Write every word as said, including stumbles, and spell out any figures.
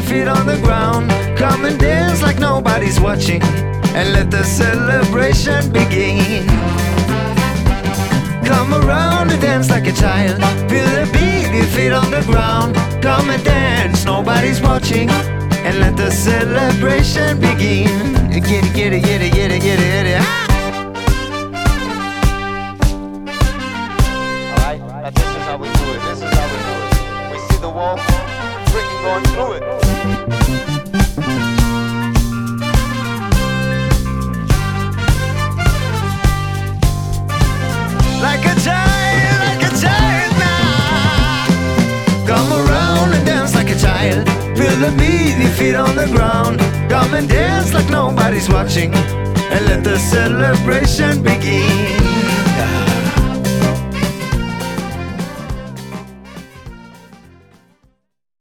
feet on the ground. Come and dance like nobody's watching, and let the celebration begin. Come around and dance like a child. Feel the beat, your feet on the ground. Come and dance, nobody's watching, and let the celebration begin. Get it, get it, get it, get it, get it, get it. Ah! Alright, now this is how we do it, this is how we do it. We see the wall, freaking going through it. Like a child, like a child now. Come around and dance like a child. Feel the beat, your feet on the ground. Come and dance like nobody's watching, and let the celebration begin.